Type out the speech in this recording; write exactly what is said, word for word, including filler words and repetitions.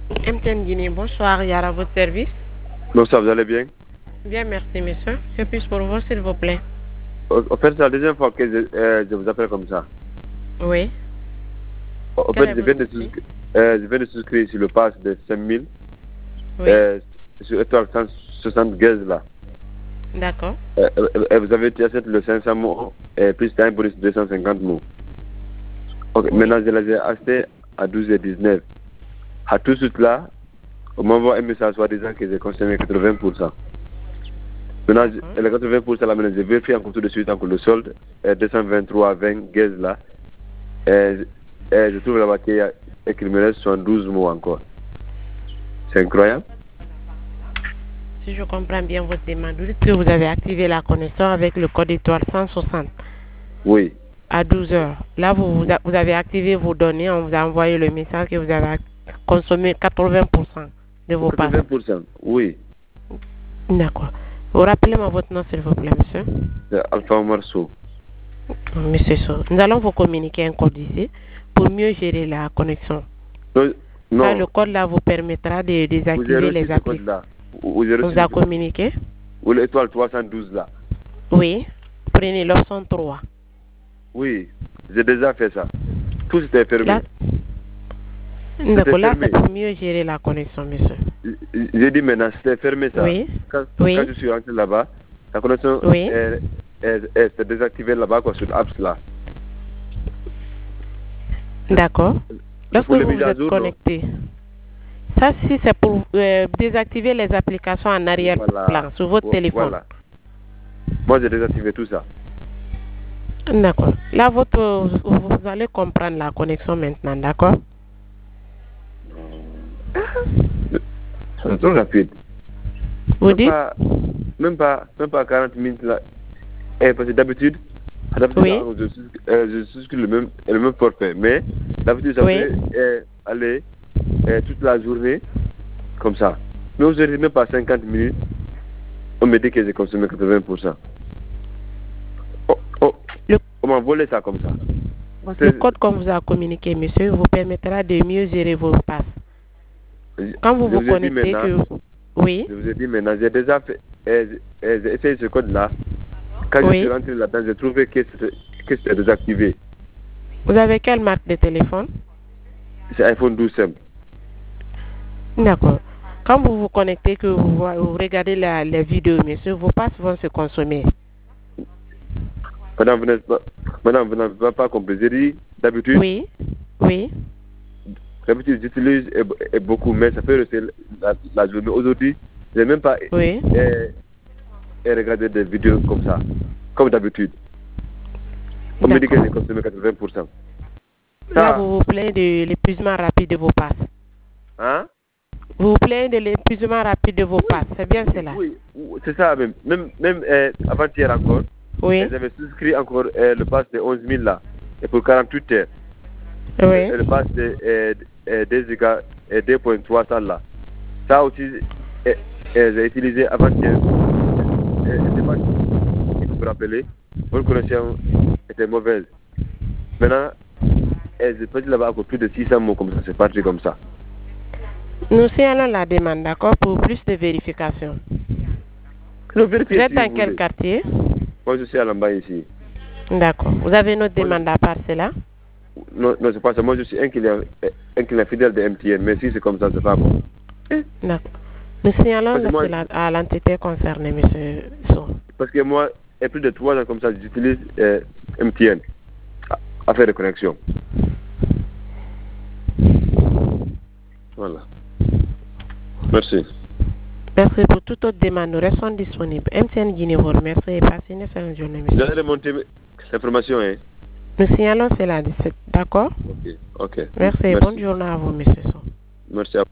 M T N Guinée, bonsoir, Yara, à votre service. Bonsoir, vous allez bien? Bien, merci, monsieur. Que puis-je pour vous, s'il vous plaît? En fait, c'est la deuxième fois que je, euh, je vous appelle comme ça. Oui. En Quel fait, est je viens, votre de souci? souscrire, euh, je viens de souscrire sur le pass de cinq mille Oui. euh, sur étoile cent soixante gaz là. D'accord. Euh, euh, euh, vous avez déjà fait le cinq cents mots et plus un bonus de deux cent cinquante mots. Ok, Oui. maintenant, je les ai achetés à douze heures dix-neuf. À tout de suite là, on m'envoie un message soit disant que j'ai consommé quatre-vingts pour cent. Maintenant, D'accord. je- les quatre-vingts pour cent là, maintenant, je vérifie encore tout de suite encore le solde, euh, deux cent vingt-trois vingt gaz là. Et, et je trouve là-bas qu'il y a et qu'il me reste soixante-douze mots encore. C'est incroyable. Si je comprends bien votre demande, vous dites que vous avez activé la connexion avec le code étoile cent soixante Oui. à douze heures. Là, vous, vous, a- vous avez activé vos données, on vous a envoyé le message que vous avez ac- consommé quatre-vingts pour cent de vos passes. quatre-vingts pour cent. Oui. D'accord. Vous rappelez-moi votre nom, s'il vous plaît, monsieur. C'est Alpha Marceau. Monsieur So. Nous allons vous communiquer un code ici pour mieux gérer la connexion. Non. Ça, non. le code là vous permettra de Vous avez désactiver reçu les ce applications. code-là. Vous avez On reçu vous a ce code. communiqué? Ou l'étoile trois cent douze là. Oui. Prenez l'option trois. Oui. J'ai déjà fait ça. Tout c'était fermé. Là, C'était d'accord, là fermé. c'est pour mieux gérer la connexion, monsieur. J'ai dit maintenant, c'était fermé ça. Oui. Quand, Oui. quand je suis rentré là-bas, la connexion Oui. est, est, est, est désactivée là-bas quoi, sur l'apps là. D'accord. Lorsque Pour les vous vous mises à êtes jour, non? connecté, ça si c'est pour euh, désactiver les applications en arrière-plan Voilà. sur votre Vo- téléphone. Voilà. Moi, j'ai désactivé tout ça. D'accord. Là, votre, vous allez comprendre la connexion maintenant, d'accord? C'est trop rapide. Vous Même dites? pas, même pas, même pas quarante minutes là. Eh, parce que d'habitude, d'habitude, Oui. je suis, euh, je souscris le même, le même forfait. Mais d'habitude, ça Oui. peut euh, aller euh, toute la journée comme ça. Mais aujourd'hui, même pas cinquante minutes, on me dit que j'ai consommé quatre-vingts pour cent. Oh, oh, Le, on m'a volé ça comme ça. le code qu'on vous a communiqué, monsieur, vous permettra de mieux gérer vos passes. Quand vous je vous vous ai dit connectez, que... maintenant, Oui. je vous ai dit maintenant, j'ai déjà fait, euh, euh, j'ai essayé ce code-là. Quand je Oui. suis rentré là-dedans, j'ai trouvé que c'était que c'était désactivé. Vous avez quelle marque de téléphone? C'est iPhone douze simple. D'accord. Quand vous vous connectez, que vous, vous regardez la, les vidéos, monsieur, vos passes vont se consommer. Madame, vous n'êtes pas, madame, vous n'avez pas compris. J'ai dit, d'habitude, Oui. Oui. d'habitude, j'utilise et, et beaucoup, mais ça peut rester la, la journée. Aujourd'hui, je n'ai même pas Oui. et, et regardé des vidéos comme ça, comme d'habitude. On me dit que j'ai consommé quatre-vingts pour cent. Là, vous vous plaignez de l'épuisement rapide de vos passes. Hein? Vous vous plaignez de l'épuisement rapide de vos Oui. passes, c'est bien cela? Oui, c'est ça même. Même, même euh, avant-hier encore, Oui. j'avais souscrit encore euh, le pass de onze mille là, et pour quarante-huit heures. Oui. Et le pass de euh, euh, deux giga et deux virgule trois cents là. Ça aussi, euh, euh, j'ai utilisé avant-hier. Je ne sais pas si vous vous rappelez, votre connexion était mauvaise. Maintenant, euh, j'ai perdu là-bas encore plus de six cents mots comme ça, c'est parti comme ça. Nous signalons la demande, d'accord, pour plus de vérification. Non, vous êtes dans quel voulez. quartier? Moi, je suis à Lamba ici. D'accord. Vous avez une autre moi, demande je... à part cela? Non, non c'est pas ça. Moi, je suis un client, un client fidèle de M T N, mais si c'est comme ça, c'est pas bon. D'accord. Nous signalons moi, la, à l'entité concernée, monsieur So. Parce que moi, il y a plus de trois ans comme ça, j'utilise euh, M T N à, à faire des connexions. Voilà. Merci. Merci pour toute autre demande. Nous restons disponibles. M T N Guinée vous remercie et passez une excellente journée, monsieur. Vous allez remonter l'information, hein? Nous signalons cela, d'accord? Ok, ok. Merci, Merci. Bonne journée à vous, monsieur So. Merci à vous.